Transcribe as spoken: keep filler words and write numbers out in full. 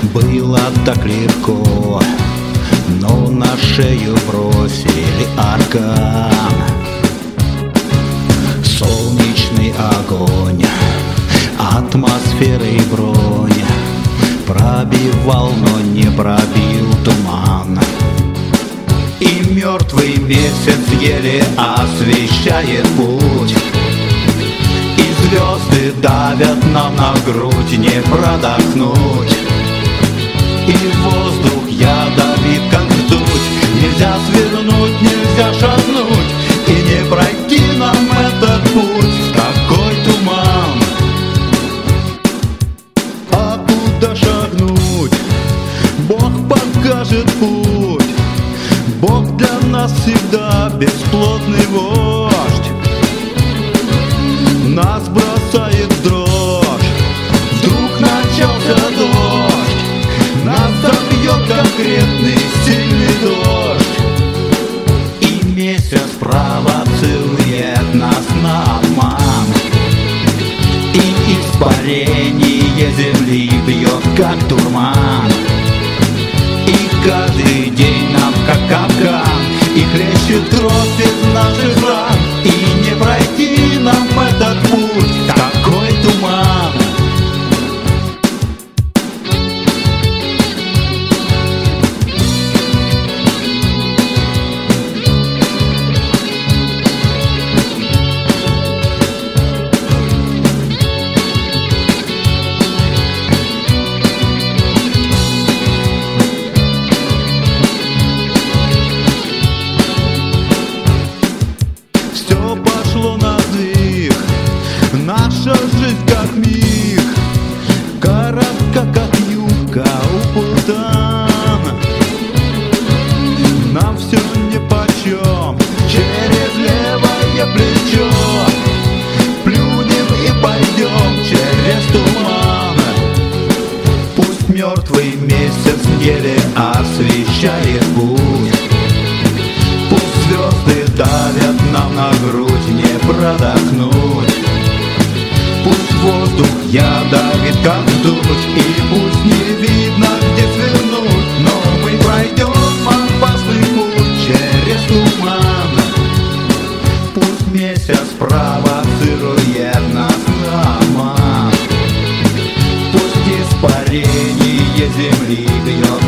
Было так легко, но на шею бросили аркан. Солнечный огонь, атмосферы бронь пробивал, но не пробил туман. И мертвый месяц еле освещает путь, и звезды давят нам на грудь, не продохнуть. И воздух ядовит, как ртуть, нельзя свернуть, нельзя шагнуть, и не пройти нам этот путь в такой туман. А куда шагнуть? Бог покажет путь. Бог для нас всегда бесплотный вождь. Нас бросает в дрожь, вдруг начался дождь. Нас забьет конкретный сильный дождь. И месяц провоцирует нас на обман, и испарение земли бьет, как дурман. И каждый день нам как капкан, и хлещет кровь из наших ран, и не пройти нам этот путь, такой туман. Наша жизнь как миг, коротка как юбка у путана. Нам все нипочем, через левое плечо плюнем и пойдем через туман. Пусть мертвый месяц еле освещает путь, пусть звезды давят нам на грудь, не продохнуть. Пусть воздух ядовит, как дуть, и пусть не видно, где свернуть, но мы пройдем опасный путь через туман. Пусть месяц провоцирует нас на обман, пусть испарение земли бьет